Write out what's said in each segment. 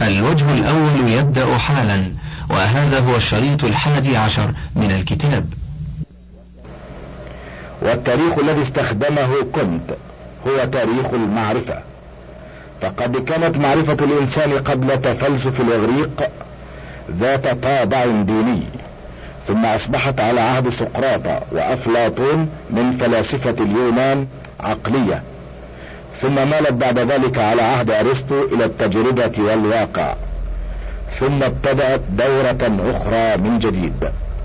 الوجه الأول يبدأ حالا، وهذا هو الشريط 11 من الكتاب. والتاريخ الذي استخدمه كونت هو تاريخ المعرفة، فقد كانت معرفة الإنسان قبل تفلسف الإغريق ذات طابع ديني، ثم أصبحت على عهد سقراط وأفلاطون من فلاسفة اليونان عقلية، ثم مالت بعد ذلك على عهد أرسطو إلى التجربة والواقع، ثم ابتدأت دورة أخرى من جديد.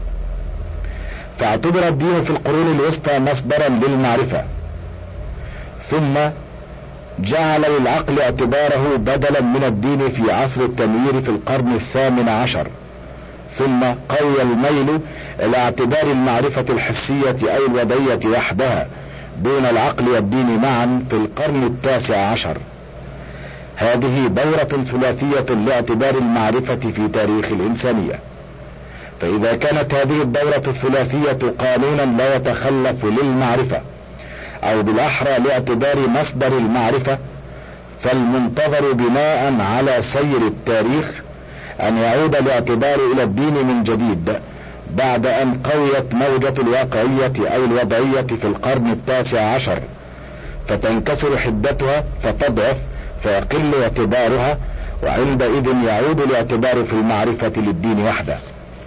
فاعتبر الدين في القرون الوسطى مصدرا للمعرفة، ثم جعل للعقل اعتباره بدلا من الدين في عصر التنوير في القرن 18، ثم قوي الميل إلى اعتبار المعرفة الحسية أي الوضعية وحدها دون العقل والدين معا في القرن 19. هذه دورة ثلاثية لاعتبار المعرفة في تاريخ الإنسانية. فإذا كانت هذه الدورة الثلاثية قانونا لا يتخلف للمعرفة، أو بالأحرى لاعتبار مصدر المعرفة، فالمنتظر بناء على سير التاريخ أن يعود الاعتبار إلى الدين من جديد بعد أن قويت موجة الواقعية أو الوضعية في القرن 19، فتنكسر حدتها فتضعف فيقل اعتبارها، وعندئذ يعود الاعتبار في المعرفة للدين وحده.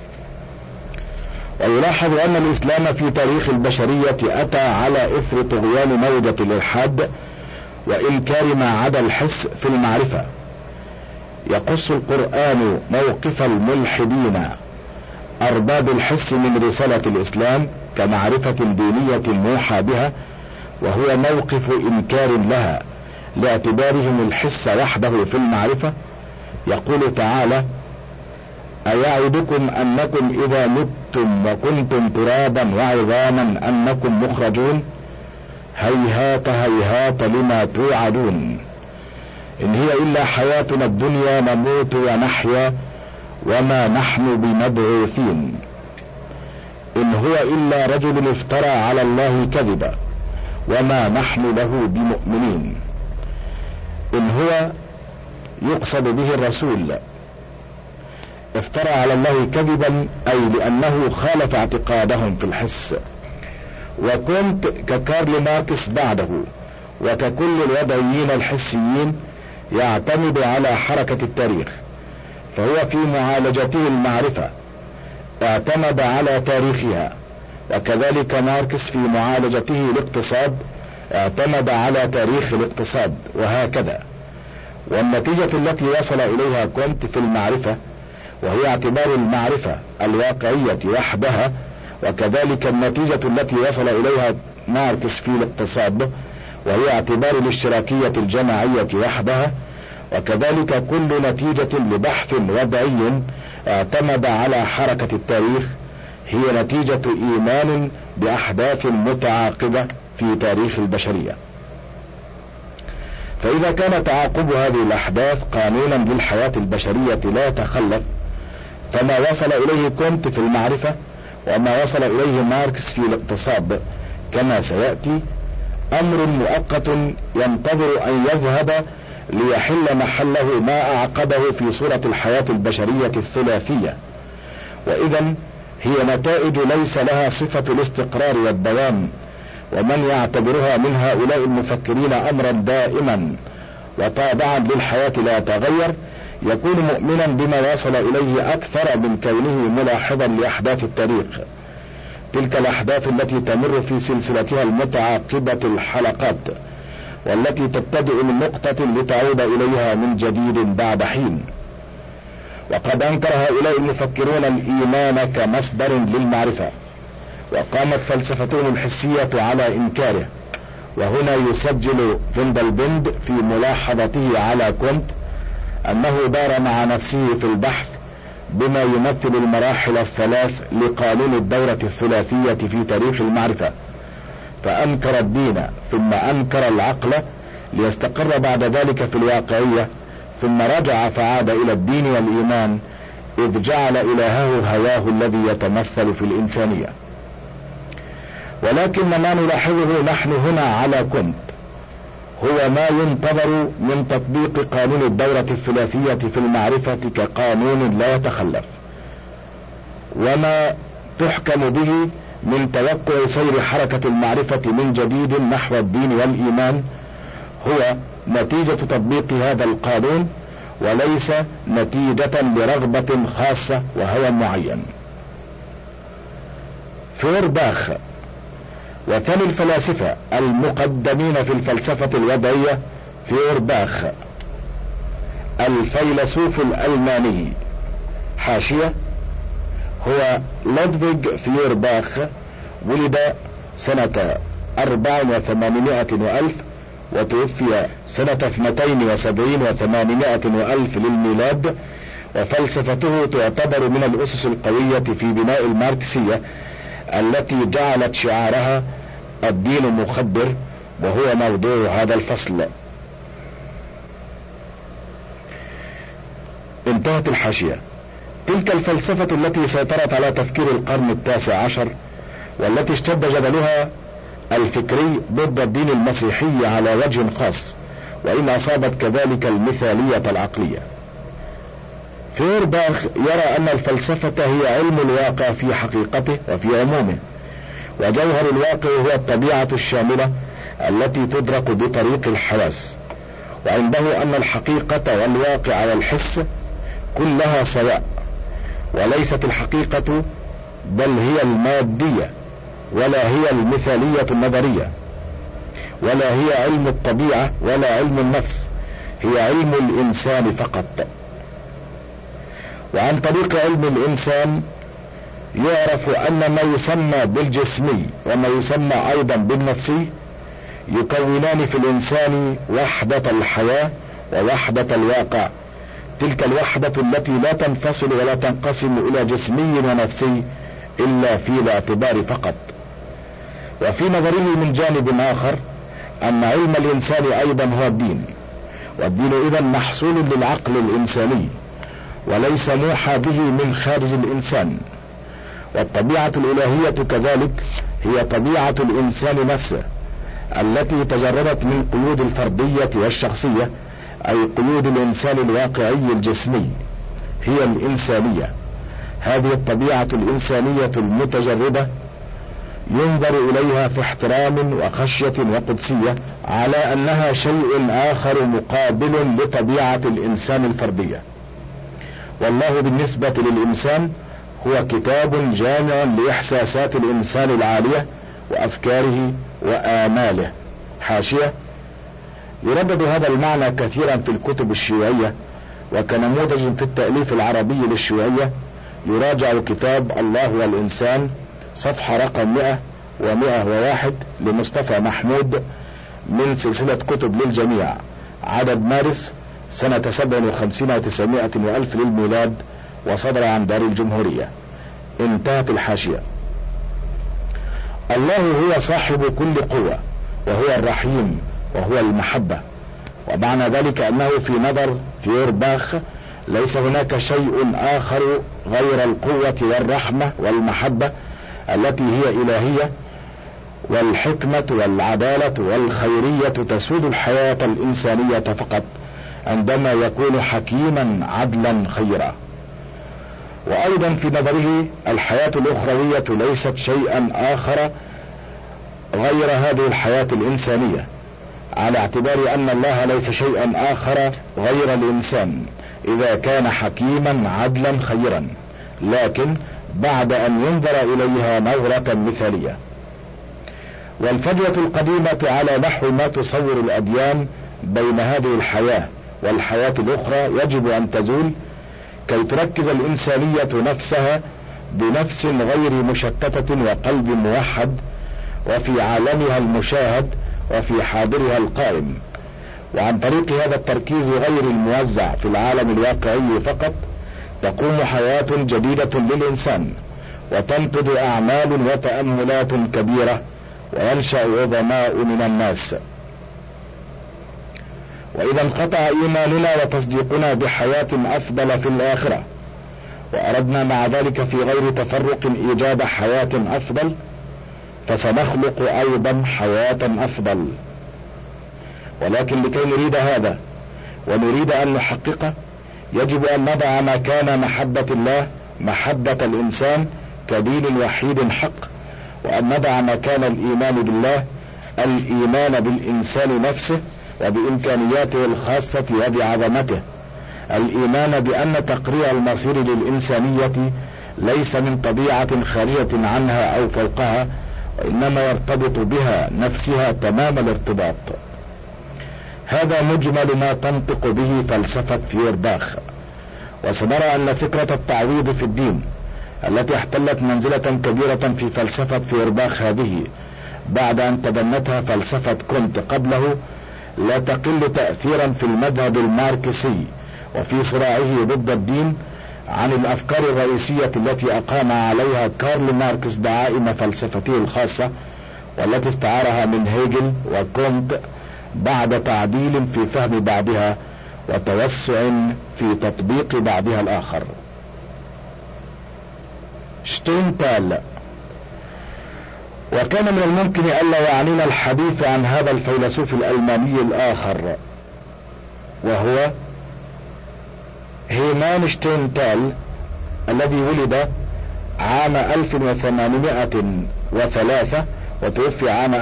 ويلاحظ أن الإسلام في تاريخ البشرية أتى على إثر طغيان موجة الإلحاد وإنكار ما عدا الحس في المعرفة. يقص القرآن موقف الملحدين أرباب الحس من رسالة الإسلام كمعرفة دينية موحى بها، وهو موقف إنكار لها لاعتبارهم الحس وحده في المعرفة. يقول تعالى: أيعدكم أنكم إذا متم وكنتم ترابا وعظاما أنكم مخرجون، هيهات هيهات لما توعدون، إن هي إلا حياتنا الدنيا نموت ونحيا وما نحن بمبعوثين، إن هو إلا رجل افترى على الله كذبا وما نحن له بمؤمنين. إن هو يقصد به الرسول، افترى على الله كذبا أي لأنه خالف اعتقادهم في الحس. وكنت ككارل ماركس بعده وككل الوضعيين الحسيين يعتمد على حركة التاريخ، فهو في معالجته المعرفة اعتمد على تاريخها، وكذلك ماركس في معالجته الاقتصاد اعتمد على تاريخ الاقتصاد، وهكذا. والنتيجة التي وصل إليها كونت في المعرفة وهي اعتبار المعرفة الواقعية وحدها، وكذلك النتيجة التي وصل إليها ماركس في الاقتصاد وهي اعتبار الاشتراكية الجماعية وحدها، وكذلك كل نتيجة لبحث وضعي اعتمد على حركة التاريخ هي نتيجة إيمان بأحداث متعاقبة في تاريخ البشرية. فإذا كان تعاقب هذه الأحداث قانونا للحياة البشرية لا يتخلف، فما وصل إليه كونت في المعرفة وما وصل إليه ماركس في الاقتصاد كما سيأتي أمر مؤقت ينتظر أن يذهب ليحل محله ما أعقبه في صورة الحياة البشرية الثلاثية. وإذن هي نتائج ليس لها صفة الاستقرار والدوام، ومن يعتبرها من هؤلاء المفكرين أمرا دائما وطابعا للحياة لا يتغير يكون مؤمنا بما وصل إليه أكثر من كونه ملاحظا لأحداث التاريخ، تلك الأحداث التي تمر في سلسلتها المتعاقبة الحلقات، والتي تبتدئ من نقطة لتعود إليها من جديد بعد حين. وقد أنكر هؤلاء المفكرون الإيمان كمصدر للمعرفة، وقامت فلسفتهم الحسية على إنكاره. وهنا يسجل فندلبند في ملاحظته على كونت أنه دار مع نفسه في البحث بما يمثل المراحل الثلاث لقانون الدورة الثلاثية في تاريخ المعرفة، فأنكر الدين ثم أنكر العقل ليستقر بعد ذلك في الواقعية، ثم رجع فعاد إلى الدين والإيمان، إذ جعل إلهه هواه الذي يتمثل في الإنسانية. ولكن ما نلاحظه نحن هنا على كونت هو ما ينتظر من تطبيق قانون الدورة الثلاثية في المعرفة كقانون لا يتخلف، وما تحكم به من توقع سير حركة المعرفة من جديد نحو الدين والإيمان هو نتيجة تطبيق هذا القانون، وليس نتيجة لرغبة خاصة وهوى معين. فيورباخ وثاني الفلاسفة المقدمين في الفلسفة الوضعية فيورباخ الفيلسوف الألماني. حاشية: هو لودفيج فيورباخ ولد سنة 8400 وتوفي سنة 72 و800 للميلاد، وفلسفته تعتبر من الأسس القوية في بناء الماركسية التي جعلت شعارها الدين مخدر، وهو موضوع هذا الفصل. انتهت الحاشية. تلك الفلسفة التي سيطرت على تفكير القرن 19 والتي اشتد جدلها الفكري ضد الدين المسيحي على وجه خاص، وإن أصابت كذلك المثالية العقلية. فيورباخ يرى أن الفلسفة هي علم الواقع في حقيقته وفي عمومه، وجوهر الواقع هو الطبيعة الشاملة التي تدرك بطريق الحواس، وعنده أن الحقيقة والواقع والحس كلها سواء، وليست الحقيقة بل هي المادية، ولا هي المثالية النظرية، ولا هي علم الطبيعة ولا علم النفس، هي علم الإنسان فقط. وعن طريق علم الإنسان يعرف أن ما يسمى بالجسمي وما يسمى أيضا بالنفسي يكونان في الإنسان وحدة الحياة ووحدة الواقع، تلك الوحدة التي لا تنفصل ولا تنقسم إلى جسمي ونفسي إلا في الاعتبار فقط. وفي نظره من جانب آخر أن علم الإنسان أيضا هو الدين، والدين إذن محصول للعقل الإنساني وليس موحى به من خارج الإنسان. والطبيعة الإلهية كذلك هي طبيعة الإنسان نفسه التي تجردت من قيود الفردية والشخصية، أي قيود الإنسان الواقعي الجسمي، هي الإنسانية. هذه الطبيعة الإنسانية المتجردة ينظر إليها في احترام وخشية وقدسية على أنها شيء آخر مقابل لطبيعة الإنسان الفردية. والله بالنسبة للإنسان هو كتاب جامع لإحساسات الإنسان العالية وأفكاره وآماله. حاشية: يردد هذا المعنى كثيرا في الكتب الشيوعية، وكنموذج في التأليف العربي للشيوعية يراجع كتاب الله والإنسان صفحة رقم 100 و101 لمصطفى محمود من سلسلة كتب للجميع، عدد مارس سنة 57 و900 للميلاد، وصدر عن دار الجمهورية. انتهت الحاشية. الله هو صاحب كل قوة، وهو الرحيم، وهو المحبة. ومعنى ذلك أنه في نظر فيورباخ ليس هناك شيء آخر غير القوة والرحمة والمحبة التي هي إلهية، والحكمة والعدالة والخيرية تسود الحياة الإنسانية فقط عندما يكون حكيما عدلا خيرا. وأيضا في نظره الحياة الأخروية ليست شيئا آخر غير هذه الحياة الإنسانية، على اعتبار أن الله ليس شيئا آخر غير الإنسان إذا كان حكيما عدلا خيرا، لكن بعد أن ينظر إليها نظرة مثالية. والفجوة القديمة على نحو ما تصور الأديان بين هذه الحياة والحياة الأخرى يجب أن تزول، كي تركز الإنسانية نفسها بنفس غير مشتتة وقلب موحد، وفي عالمها المشاهد وفي حاضرها القائم. وعن طريق هذا التركيز غير الموزع في العالم الواقعي فقط تقوم حياة جديدة للإنسان، وتنتج أعمال وتأملات كبيرة، وينشأ عظماء من الناس. وإذا انقطع إيماننا وتصديقنا بحياة أفضل في الآخرة، وأردنا مع ذلك في غير تفرق إيجاد حياة أفضل، فسنخلق أيضا حياة أفضل. ولكن لكي نريد هذا ونريد أن نحققه يجب أن نضع مكان محبة الله محبة الإنسان كدين وحيد حق، وأن نضع مكان الإيمان بالله الإيمان بالإنسان نفسه وبإمكانياته الخاصة وبعظمته، الإيمان بأن تقرير المصير للإنسانية ليس من طبيعة خالية عنها أو فوقها، وإنما يرتبط بها نفسها تمام الارتباط. هذا مجمل ما تنطق به فلسفة فيورباخ. وسنرى أن فكرة التعويض في الدين التي احتلت منزلة كبيرة في فلسفة فيورباخ هذه بعد أن تبنتها فلسفة كونت قبله لا تقل تأثيرا في المذهب الماركسي وفي صراعه ضد الدين عن الأفكار الرئيسية التي أقام عليها كارل ماركس دعائم فلسفته الخاصة، والتي استعارها من هيجل وكونت بعد تعديل في فهم بعضها وتوسع في تطبيق بعضها الآخر. شتينتال. وكان من الممكن ألا يعنينا الحديث عن هذا الفيلسوف الألماني الآخر، وهو هيمان شتينتال الذي ولد عام 1803 وتوفي عام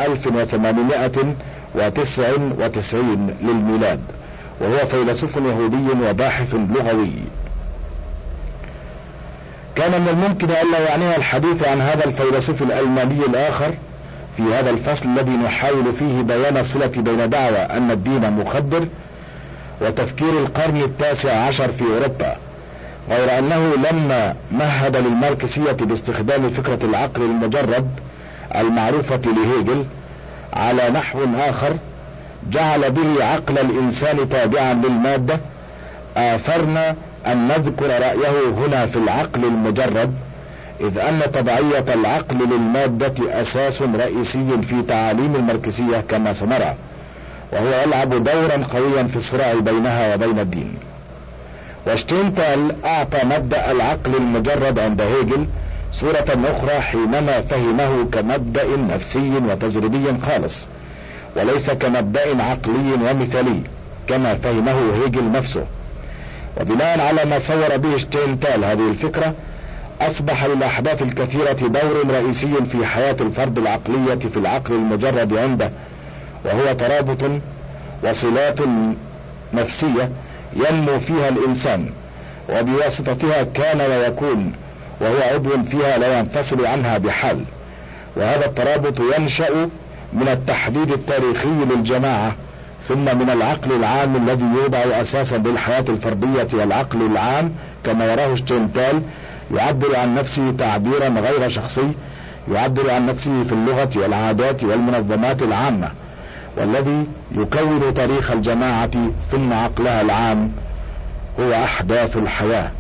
1899 للميلاد، وهو فيلسوف يهودي وباحث لغوي. كان من الممكن ألا يعنينا الحديث عن هذا الفيلسوف الألماني الآخر في هذا الفصل الذي نحاول فيه بيان الصلة بين دعوى أن الدين مخدر وتفكير القرن التاسع عشر في أوروبا، غير أنه لما مهد للماركسية باستخدام فكرة العقل المجرد المعروفة لهيجل على نحو آخر جعل به عقل الإنسان تابعا للمادة، آثرنا أن نذكر رأيه هنا في العقل المجرد، إذ أن تبعية العقل للمادة أساس رئيسي في تعاليم الماركسية كما سنرى، وهو يلعب دورا قويا في الصراع بينها وبين الدين. وشتينتال أعطى مبدأ العقل المجرد عند هيجل صورة أخرى حينما فهمه كمبدأ نفسي وتجريبي خالص، وليس كمبدأ عقلي ومثالي كما فهمه هيجل نفسه. وبناء على ما صور به شتينتال هذه الفكرة، أصبح للأحداث الكثيرة دور رئيسي في حياة الفرد العقلية في العقل المجرد عنده، وهو ترابط وصلات نفسية ينمو فيها الإنسان، وبواسطتها كان ويكون، وهو عضو فيها لا ينفصل عنها بحال. وهذا الترابط ينشأ من التحديد التاريخي للجماعة، ثم من العقل العام الذي يوضع أساسا للحياة الفردية. والعقل العام كما يراه شتينتال يعبر عن نفسه تعبيرا غير شخصي، يعبر عن نفسه في اللغة والعادات والمنظمات العامة، والذي يكون تاريخ الجماعة ثم عقلها العام هو أحداث الحياة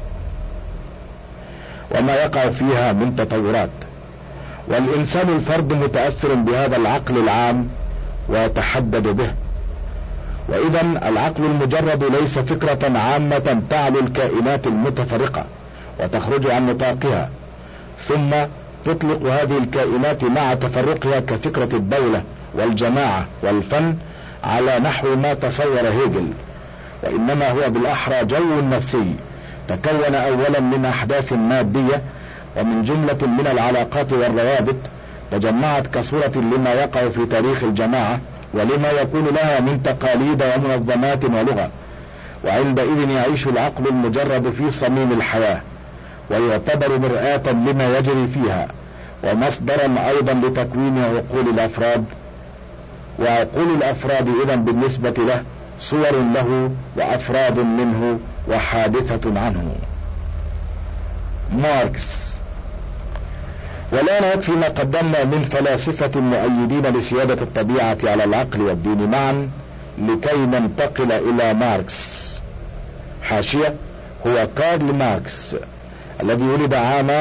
وما يقع فيها من تطورات. والإنسان الفرد متأثر بهذا العقل العام ويتحدد به. وإذا العقل المجرد ليس فكرة عامة تعلو الكائنات المتفرقة وتخرج عن نطاقها ثم تطلق هذه الكائنات مع تفرقها كفكرة الدولة والجماعة والفن على نحو ما تصور هيجل، وإنما هو بالأحرى جو نفسي تكون أولا من أحداث مادية ومن جملة من العلاقات والروابط تجمعت كصورة لما يقع في تاريخ الجماعة ولما يكون لها من تقاليد ومنظمات ولغة. وعندئذ يعيش العقل المجرد في صميم الحياة ويعتبر مرآة لما يجري فيها ومصدرا أيضا لتكوين عقول الأفراد، وعقول الأفراد إذن بالنسبة له صور له وأفراد منه وحادثة عنه. ماركس. والآن يكفي ما قدمنا من فلاسفة مؤيدين لسيادة الطبيعة على العقل والدين معا لكي ننتقل إلى ماركس. حاشية: هو كارل ماركس الذي ولد عام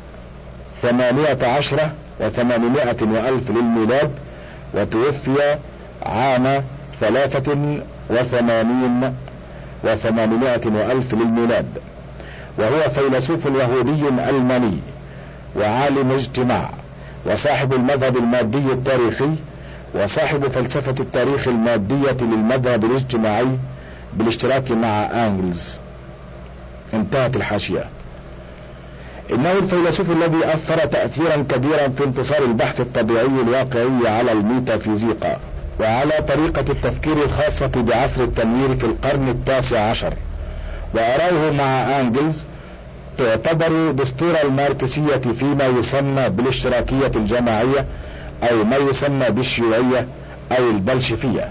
18 و800 وألف للميلاد وتوفي عام 83 و800 وألف للميلاد، وهو فيلسوف يهودي ألماني وعالم اجتماع وصاحب المذهب المادي التاريخي، وصاحب فلسفة التاريخ المادية للمذهب الاجتماعي بالاشتراك مع أنجلز. انتهت الحاشية. إنه الفيلسوف الذي أثر تأثيرا كبيرا في انتصار البحث الطبيعي الواقعي على الميتافيزيقا وعلى طريقة التفكير الخاصة بعصر التنوير في القرن 19، وأراه مع أنجلز تعتبر دستور الماركسية فيما يسمى بالاشتراكية الجماعية أو ما يسمى بالشيوعية أو البلشفية.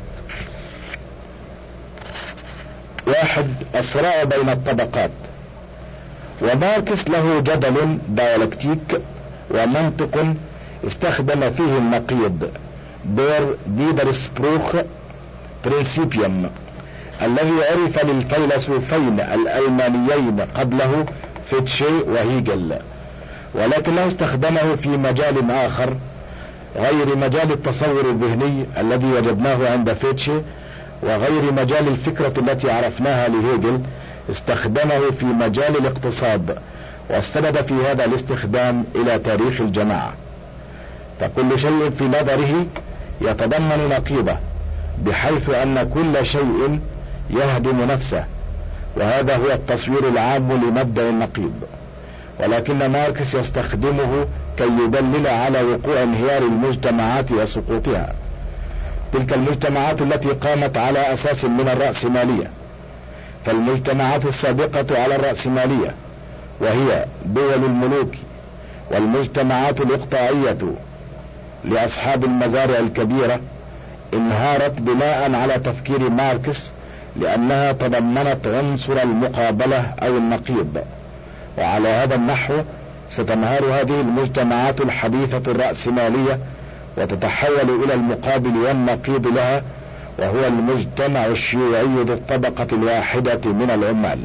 1. الصراع بين الطبقات. وماركس له جدل ديالكتيك ومنطق استخدم فيه النقيض ديدرسبروخ برينسيبيوم الذي عرف للفيلسوفين الألمانيين قبله فيتشه وهيجل، ولكنه استخدمه في مجال آخر غير مجال التصور الذهني الذي وجدناه عند فيتشه، وغير مجال الفكرة التي عرفناها لهيجل استخدمه في مجال الاقتصاد، واستند في هذا الاستخدام إلى تاريخ الجماعة. فكل شيء في نظره يتضمن نقيضه، بحيث أن كل شيء يهدم نفسه، وهذا هو التصوير العام لمبدأ النقيض. ولكن ماركس يستخدمه كي يدلل على وقوع انهيار المجتمعات وسقوطها، تلك المجتمعات التي قامت على أساس من الرأسمالية. فالمجتمعات السابقة على الرأسمالية وهي دول الملوك والمجتمعات الإقطاعية لأصحاب المزارع الكبيرة انهارت بناء على تفكير ماركس، لأنها تضمنت عنصر المقابلة أو النقيض. وعلى هذا النحو ستنهار هذه المجتمعات الحديثة الرأسمالية وتتحول إلى المقابل والنقيض لها، وهو المجتمع الشيوعي ذو الطبقة الواحدة من العمال.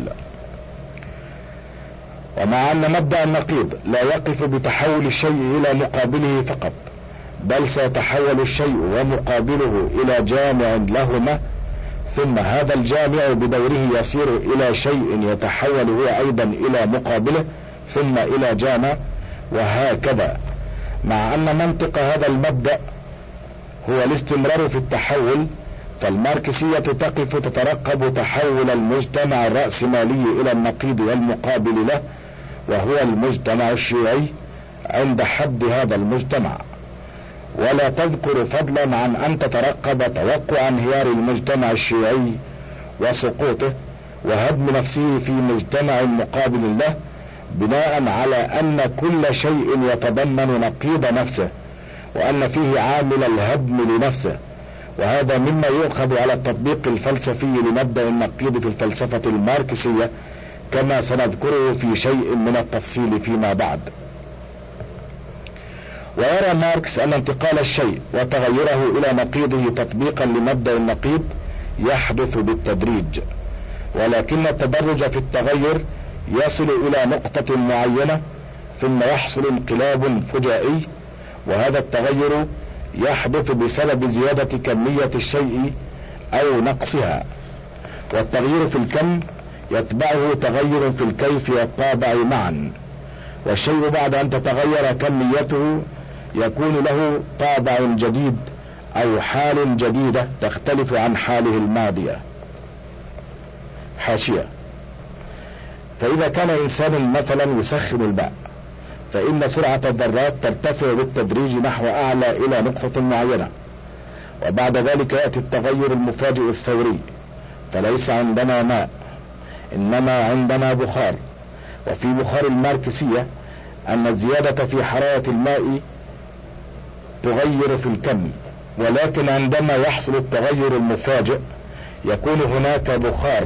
ومع أن مبدأ النقيض لا يقف بتحول الشيء إلى مقابله فقط، بل سيتحول الشيء ومقابله إلى جامع لهما، ثم هذا الجامع بدوره يصير إلى شيء يتحول هو أيضا إلى مقابله ثم إلى جامع، وهكذا. مع أن منطق هذا المبدأ هو الاستمرار في التحول، فالماركسية تقف تترقب تحول المجتمع الرأسمالي إلى النقيض والمقابل له، وهو المجتمع الشيوعي، عند حد هذا المجتمع، ولا تذكر فضلا عن أن تترقب توقع انهيار المجتمع الشيوعي وسقوطه وهدم نفسه في مجتمع مقابل له، بناء على أن كل شيء يتضمن نقيض نفسه، وأن فيه عامل الهدم لنفسه. وهذا مما يؤخذ على التطبيق الفلسفي لمبدأ النقيض في الفلسفة الماركسية، كما سنذكره في شيء من التفصيل فيما بعد. ويرى ماركس أن انتقال الشيء وتغيره إلى نقيضه تطبيقا لمبدأ النقيض يحدث بالتدريج، ولكن التدرج في التغير يصل إلى نقطة معينة ثم يحصل انقلاب فجائي، وهذا التغير يحدث بسبب زيادة كمية الشيء أو نقصها، والتغيير في الكم يتبعه تغير في الكيف والطابع معا، والشيء بعد أن تتغير كميته يكون له طابع جديد أو حال جديدة تختلف عن حاله الماضية. حاشية. فإذا كان إنسان مثلا يسخن الماء، فإن سرعة الذرات ترتفع بالتدريج نحو أعلى إلى نقطة معينة، وبعد ذلك يأتي التغير المفاجئ الثوري، فليس عندنا ماء إنما عندنا بخار. وفي بخار الماركسية أن الزيادة في حرارة الماء تغير في الكم، ولكن عندما يحصل التغير المفاجئ يكون هناك بخار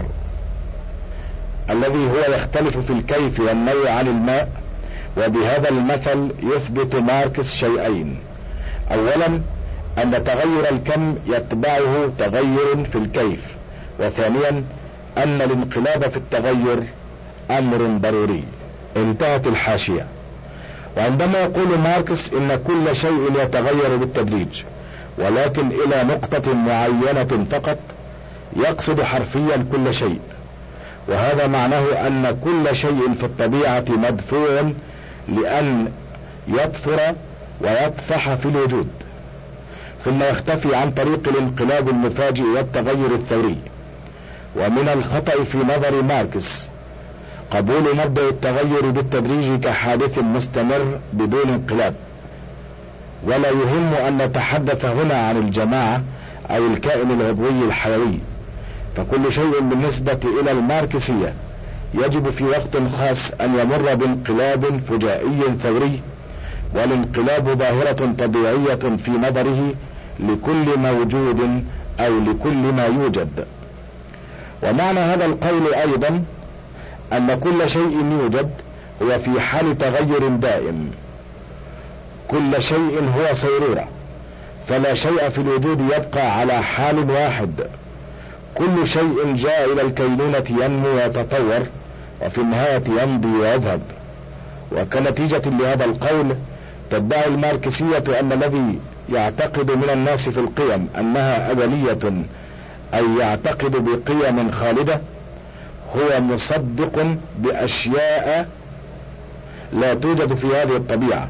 الذي هو يختلف في الكيف والنوع عن الماء. وبهذا المثل يثبت ماركس شيئين: أولا أن تغير الكم يتبعه تغير في الكيف، وثانيا أن الانقلاب في التغير أمر ضروري. انتهت الحاشية. وعندما يقول ماركس إن كل شيء يتغير بالتدريج ولكن إلى نقطة معينة فقط، يقصد حرفيا كل شيء، وهذا معناه أن كل شيء في الطبيعة مدفوع لأن يطفر ويطفح في الوجود. ثم يختفي عن طريق الانقلاب المفاجئ والتغير الثوري. ومن الخطأ في نظر ماركس قبول مبدأ التغير بالتدريج كحادث مستمر بدون انقلاب، ولا يهم أن نتحدث هنا عن الجماعة أو الكائن العضوي الحيوي، فكل شيء بالنسبة إلى الماركسية يجب في وقت خاص أن يمر بانقلاب فجائي ثوري، والانقلاب ظاهرة طبيعية في نظره لكل موجود أو لكل ما يوجد. ومعنى هذا القول أيضا أن كل شيء يوجد هو في حال تغير دائم، كل شيء هو صيرورة، فلا شيء في الوجود يبقى على حال واحد، كل شيء جاء إلى الكينونة ينمو ويتطور وفي النهاية يمضي ويذهب. وكنتيجة لهذا القول تدعي الماركسية أن الذي يعتقد من الناس في القيم أنها أزلية أي يعتقد بقيم خالدة هو مصدق بأشياء لا توجد في هذه الطبيعة.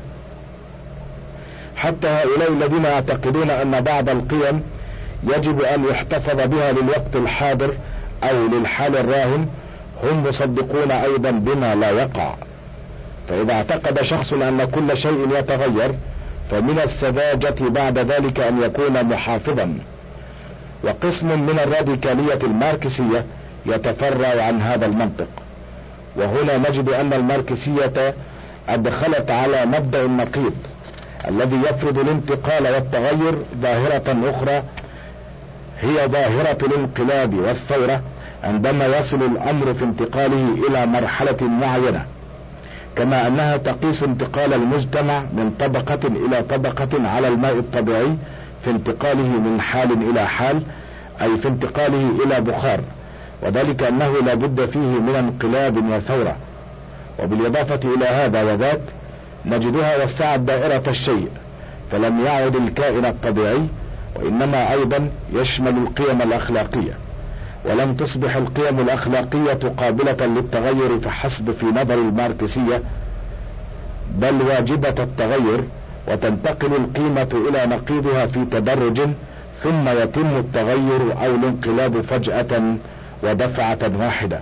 حتى هؤلاء الذين يعتقدون أن بعض القيم يجب أن يحتفظ بها للوقت الحاضر أو للحال الراهن هم مصدقون أيضا بما لا يقع. فإذا اعتقد شخص أن كل شيء يتغير فمن السذاجة بعد ذلك أن يكون محافظا. وقسم من الراديكالية الماركسية يتفرع عن هذا المنطق، وهنا نجد أن الماركسية أدخلت على مبدأ النقيض الذي يفرض الانتقال والتغير ظاهرة أخرى هي ظاهرة الانقلاب والثورة عندما يصل الأمر في انتقاله إلى مرحلة معينة، كما أنها تقيس انتقال المجتمع من طبقة إلى طبقة على الماء الطبيعي في انتقاله من حال إلى حال، أي في انتقاله إلى بخار، وذلك أنه لا بد فيه من انقلاب وثورة. وبالإضافة إلى هذا وذاك نجدها وسعت دائرة الشيء، فلم يعد الكائن الطبيعي وإنما أيضا يشمل القيم الأخلاقية، ولم تصبح القيم الأخلاقية قابلة للتغير فحسب في نظر الماركسية، بل واجبة التغير، وتنتقل القيمة إلى نقيضها في تدرج ثم يتم التغير أو الانقلاب فجأة ودفعة واحدة.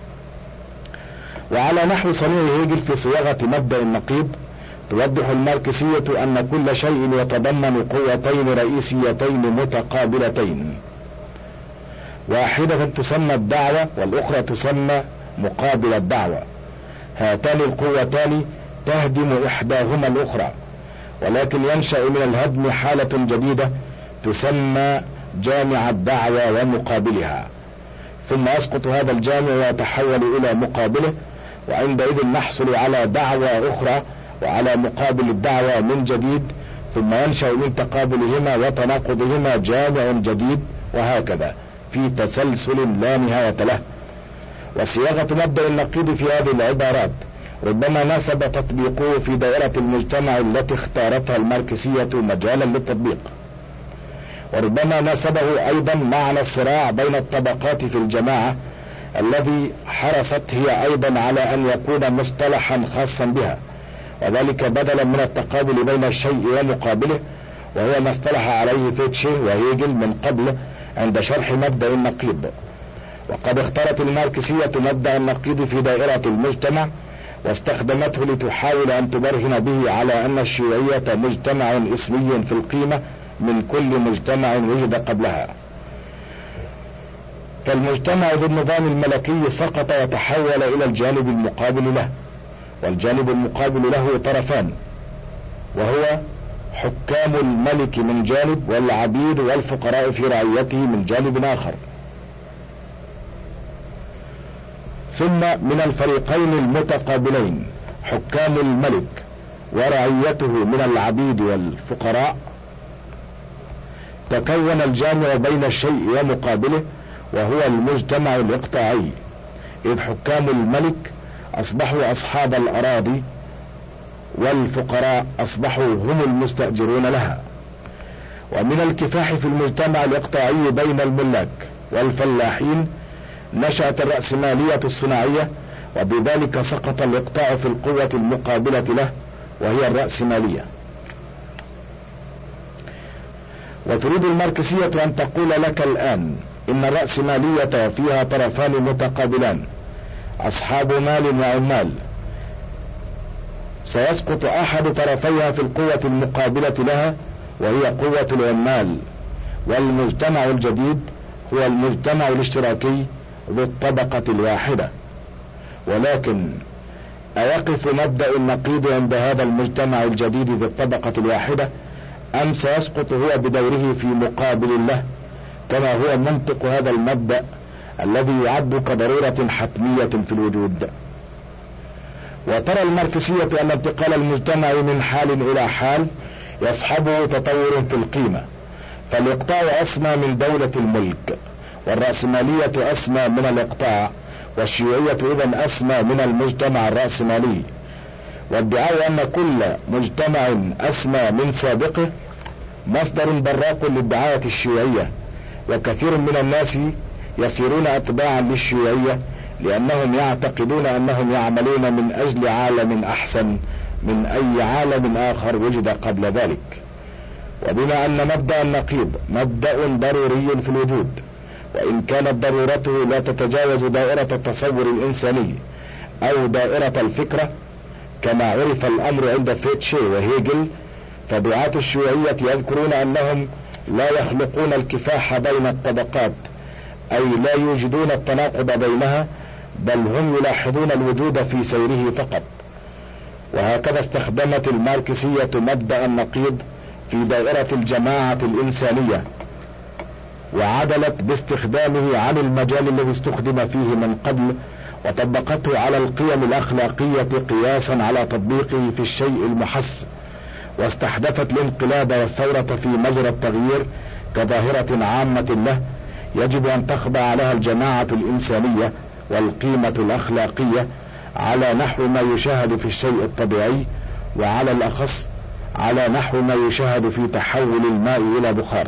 وعلى نحو صنيع هيجل في صياغة مبدأ النقيض توضح الماركسية أن كل شيء يتضمن قوتين رئيسيتين متقابلتين، واحدة تسمى الدعوة والأخرى تسمى مقابل الدعوة. هاتان القوتان تهدم إحداهما الأخرى، ولكن ينشأ من الهدم حالة جديدة تسمى جامع الدعوة ومقابلها، ثم يسقط هذا الجامع ويتحول إلى مقابله، وعندئذ نحصل على دعوة أخرى وعلى مقابل الدعوة من جديد، ثم ينشأ من تقابلهما وتناقضهما جامع جديد، وهكذا في تسلسل لا نهاية له. وصياغة مبدأ النقيض في هذه العبارات ربما ناسب تطبيقه في دائرة المجتمع التي اختارتها الماركسية مجالا للتطبيق، وربما ناسبه أيضا معنى الصراع بين الطبقات في الجماعة الذي حرصت هي أيضا على أن يكون مصطلحا خاصا بها، وذلك بدلا من التقابل بين الشيء ومقابله، وهو ما اصطلح عليه فيتشه وهيجل من قبل عند شرح مبدأ النقيض. وقد اختارت الماركسية مبدأ النقيض في دائرة المجتمع واستخدمته لتحاول أن تبرهن به على أن الشيوعية مجتمع اسمي في القيمة من كل مجتمع وجد قبلها. فالمجتمع ذو النظام الملكي سقط وتحول إلى الجانب المقابل له، والجانب المقابل له طرفان، وهو حكام الملك من جانب والعبيد والفقراء في رعيته من جانب آخر. ثم من الفريقين المتقابلين حكام الملك ورعيته من العبيد والفقراء تكون الجامع بين الشيء ومقابله، وهو المجتمع الإقطاعي، إذ حكام الملك أصبحوا أصحاب الأراضي والفقراء أصبحوا هم المستأجرون لها. ومن الكفاح في المجتمع الإقطاعي بين الملاك والفلاحين نشأت الرأسمالية الصناعية، وبذلك سقط الإقطاع في القوة المقابلة له وهي الرأسمالية. وتريد الماركسية أن تقول لك الآن إن الرأسمالية فيها طرفان متقابلان، أصحاب مال وعمال، سيسقط أحد طرفيها في القوة المقابلة لها وهي قوة العمال، والمجتمع الجديد هو المجتمع الاشتراكي ذو الطبقة الواحدة. ولكن أيقف مبدأ النقيض عند هذا المجتمع الجديد ذو الطبقة الواحدة، أم سيسقط هو بدوره في مقابل له، كما هو منطق هذا المبدأ الذي يعد كضرورة حتمية في الوجود؟ وترى الماركسية أن انتقال المجتمع من حال إلى حال يصحبه تطور في القيمة، فالإقطاع أسمى من دولة الملك، والرأسمالية أسمى من الإقطاع، والشيوعية إذن أسمى من المجتمع الرأسمالي. وادعاء أن كل مجتمع أسمى من سابقه مصدر براق للدعاية الشيوعية، وكثير من الناس يصيرون أتباعا للشيوعية لأنهم يعتقدون أنهم يعملون من أجل عالم أحسن من أي عالم آخر وجد قبل ذلك. وبما أن مبدأ النقيض مبدأ ضروري في الوجود، وإن كانت ضرورته لا تتجاوز دائرة التصور الإنساني أو دائرة الفكرة كما عرف الأمر عند فيتشه وهيجل، فدعاة الشيوعية يذكرون أنهم لا يخلقون الكفاح بين الطبقات، أي لا يوجدون التناقض بينها، بل هم يلاحظون الوجود في سيره فقط. وهكذا استخدمت الماركسية مبدأ النقيض في دائرة الجماعة الإنسانية، وعدلت باستخدامه عن المجال الذي استخدم فيه من قبل، وطبقته على القيم الأخلاقية قياسا على تطبيقه في الشيء المحس، واستحدثت الانقلاب والثورة في مجرى التغيير كظاهرة عامة له يجب أن تخضع لها الجماعة الإنسانية والقيمة الأخلاقية على نحو ما يشاهد في الشيء الطبيعي، وعلى الأخص على نحو ما يشاهد في تحول الماء إلى بخار.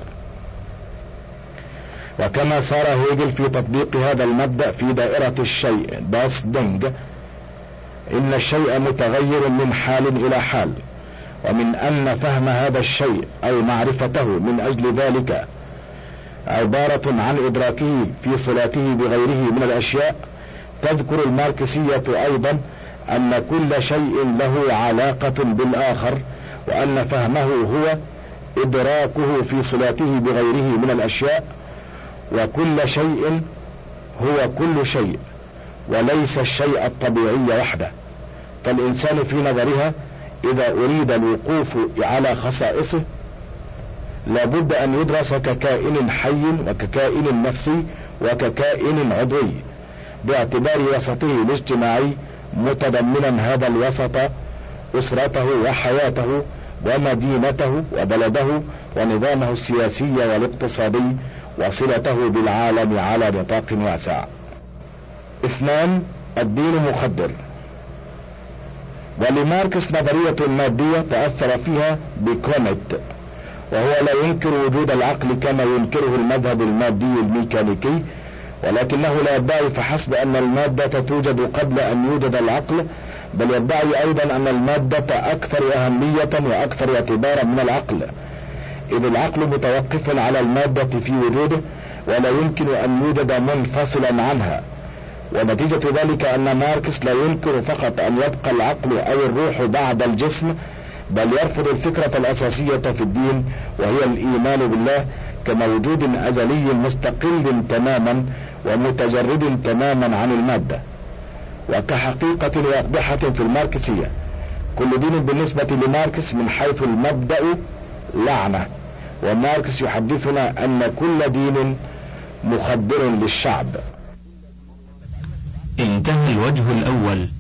وكما صار هيجل في تطبيق هذا المبدأ في دائرة الشيء داس دينج، إن الشيء متغير من حال إلى حال، ومن أن فهم هذا الشيء أو معرفته من أجل ذلك عبارة عن إدراكه في صلاته بغيره من الأشياء، تذكر الماركسية أيضا أن كل شيء له علاقة بالآخر، وأن فهمه هو إدراكه في صلاته بغيره من الأشياء، وكل شيء هو كل شيء وليس الشيء الطبيعي وحده. فالإنسان في نظرها إذا أريد الوقوف على خصائصه لابد أن يدرس ككائن حي وككائن نفسي وككائن عضوي، باعتبار وسطه الاجتماعي متضمنا هذا الوسط أسرته وحياته ومدينته وبلده ونظامه السياسي والاقتصادي وصلته بالعالم على نطاق واسع. 2. الدين مخدر. ولماركس نظرية مادية تأثر فيها بكونت، وهو لا ينكر وجود العقل كما ينكره المذهب المادي الميكانيكي، ولكنه لا يدعي فحسب أن المادة توجد قبل أن يوجد العقل، بل يدعي أيضا أن المادة أكثر أهمية وأكثر اعتبارا من العقل، إذ العقل متوقف على المادة في وجوده ولا يمكن أن يوجد منفصلا عنها. ونتيجة ذلك أن ماركس لا ينكر فقط أن يبقى العقل أو الروح بعد الجسم، بل يرفض الفكرة الأساسية في الدين وهي الإيمان بالله كموجود أزلي مستقل تماما ومتجرد تماما عن المادة. وكحقيقة واضحة في الماركسية كل دين بالنسبة لماركس من حيث المبدأ لعنة، وماركس يحدثنا أن كل دين مخدر للشعب. انتهى الوجه الأول.